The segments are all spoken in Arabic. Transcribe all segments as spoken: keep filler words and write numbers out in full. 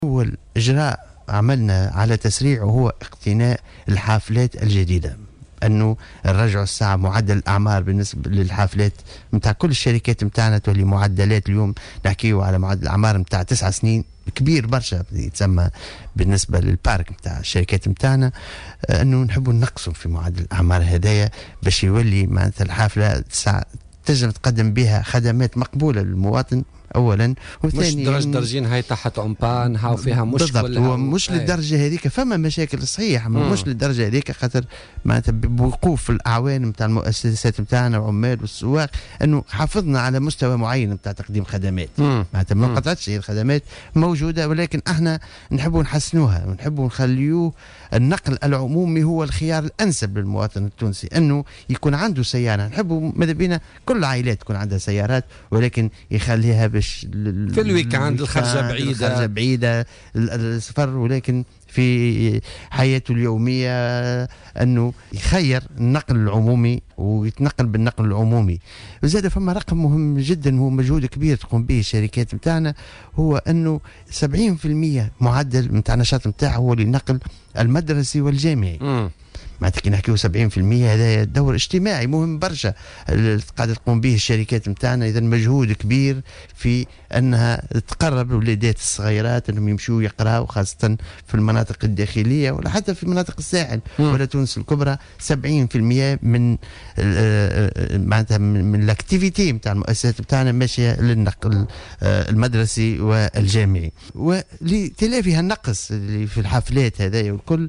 أول إجراء عملنا على تسريع وهو اقتناء الحافلات الجديدة، أنه نرجعوا الساعة معدل الأعمار بالنسبة للحافلات متاع كل الشركات متاعنا تولي معدلات. اليوم نحكيو على معدل الأعمار متاع تسع سنين كبير برشا يتسمى بالنسبة للبارك متاع الشركات متاعنا، أنه نحبوا نقصوا في معدل الأعمار هدايا باش يولي معناتها الحافلة تنجم تقدم بها خدمات مقبولة للمواطن أولا، مش درج درجين هاي تحت أمبان هاو فيها مشكلة بالضبط. هو مش للدرجة هذيك، فما مشاكل صحيح مش للدرجة هذيك، خاطر معناتها بوقوف الأعوان نتاع المؤسسات نتاعنا والعمال والسواق أنه حافظنا على مستوى معين نتاع تقديم خدمات، معناتها ما قطعتش هي الخدمات موجودة، ولكن احنا نحبوا نحسنوها ونحبوا نخليوه النقل العمومي هو الخيار الأنسب للمواطن التونسي، أنه يكون عنده سيارة. نحبوا ماذا بينا كل العائلات تكون عندها سيارات، ولكن يخليها باش في الويكاند الخرجة بعيدة الخرجة بعيدة السفر، ولكن في حياته اليومية أنه يخير النقل العمومي ويتنقل بالنقل العمومي. وزاد فما رقم مهم جدا هو مجهود كبير تقوم به الشركات متاعنا، هو أنه سبعين في المية معدل متاع النشاط متاعه هو للنقل المدرسي والجامعي. م. معناتها كي نحكيو سبعين في المية هذا دور اجتماعي مهم برشا قاعدة تقوم به الشركات متاعنا. إذا مجهود كبير في أنها تقرب الولادات الصغيرات أنهم يمشوا يقراوا، خاصة في المناطق الداخلية ولا حتى في مناطق الساحل ولا تونس الكبرى. سبعين في المية من معناتها من الاكتيفيتي متاع المؤسسات متاعنا ماشية للنقل المدرسي والجامعي، ولتلافي النقص اللي في الحافلات هذايا والكل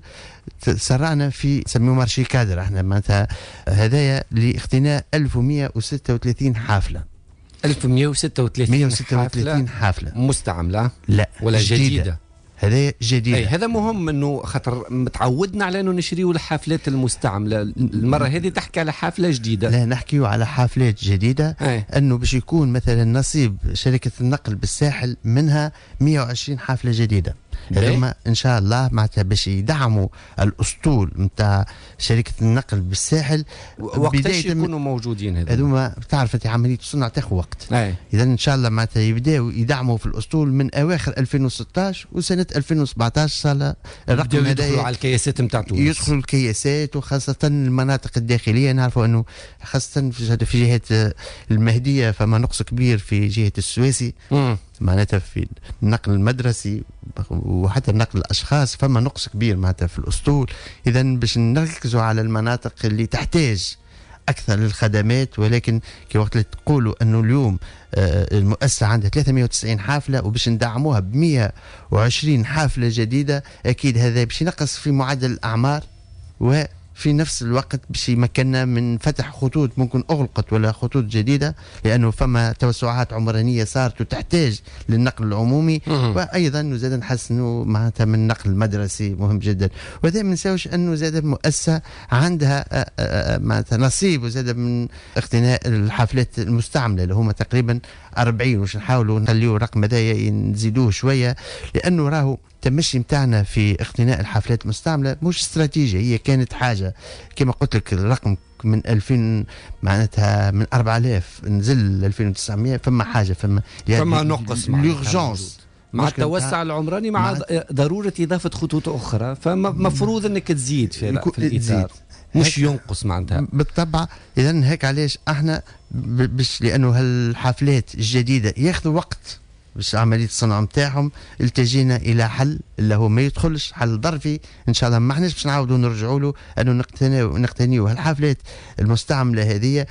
سرعنا في سميوه مارشي كادر. احنا معناتها هدايا لاقتناء ألف ومئة وستة وثلاثين حافلة. ألف ومئة وستة وثلاثين حافلة حافلة مستعملة لا ولا جديدة, جديدة. هذا جديد. أي هذا مهم انه خاطر متعودنا على انه نشريو الحافلات المستعملة، المرة هذه تحكي على حافلة جديدة. لا نحكيو على حافلات جديدة. أي. انه باش يكون مثلا نصيب شركة النقل بالساحل منها مئة وعشرين حافلة جديدة. هذوما ان شاء الله معناتها باش يدعموا الاسطول نتاع شركه النقل بالساحل. وقتاش يكونوا موجودين هذوما؟ هذوما بتعرف انت عمليه الصنع تاخذ وقت. اذا ان شاء الله معناتها يبداو يدعموا في الاسطول من اواخر ألفين وستة عشر وسنه ألفين وسبعة عشر صار الرقم هذا يدخلوا على الكياسات نتاع تونس، يدخلوا الكياسات وخاصه المناطق الداخليه. نعرفوا انه خاصه في جهه المهديه فما نقص كبير في جهه السويسي، م. معناتها في النقل المدرسي وحتى نقل الاشخاص فما نقص كبير معناتها في الاسطول. اذا باش نركزوا على المناطق اللي تحتاج اكثر للخدمات، ولكن كي وقت اللي تقولوا انه اليوم آه المؤسسه عندها ثلاثمئة وتسعين حافله وباش ندعموها ب مئة وعشرين حافله جديده، اكيد هذا باش ينقص في معدل الاعمار، و في نفس الوقت باش يمكننا من فتح خطوط ممكن أغلقت ولا خطوط جديدة، لأنه فما توسعات عمرانية صارت وتحتاج للنقل العمومي. وأيضا زاد نحسنوا معناتها من النقل المدرسي مهم جدا. وهذا ما نساوش أنه زاد المؤسسة عندها معناتها نصيب وزاد من اقتناء الحافلات المستعملة اللي هما تقريبا أربعين، وش نحاولوا نخليوا الرقم هذايا نزيدوه شوية، لأنه راهو التمشي متاعنا في اقتناء الحافلات المستعملة مش استراتيجية، هي كانت حاجة كما قلت لك الرقم من ألفين معناتها من أربعة آلاف نزل ألفين وتسعمئة، فما حاجة فما فما نقص لورجانس مع التوسع العمراني مع, مع ضرورة إضافة خطوط أخرى، فمفروض أنك تزيد في, في الإطار مش ينقص معناتها بالطبع. إذن هيك علاش احنا باش لأنه هالحافلات الجديدة ياخذوا وقت باش عمليه الصنع نتاعهم، التجينا الى حل اللي هو ما يدخلش حل ظرفي. ان شاء الله ما احناش باش نعاودوا نرجعوا له انه نقتنيو نقتنيو هالحافلات المستعمله هذه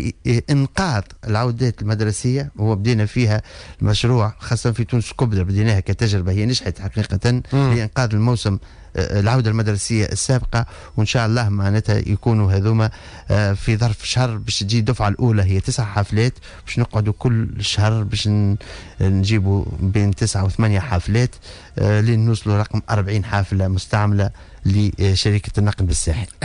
لانقاذ العودات المدرسيه. هو بدينا فيها المشروع خاصه في تونس الكبرى، بديناها كتجربه هي نجحت حقيقه لانقاذ الموسم العودة المدرسية السابقة، وإن شاء الله معناتها يكونوا هذوما في ظرف شهر باش تجي الدفعة الأولى هي تسع حفلات، باش نقعدوا كل شهر باش نجيبوا بين تسعة وثمانية حفلات لين نوصلوا رقم أربعين حافلة مستعملة لشركة النقل بالساحل.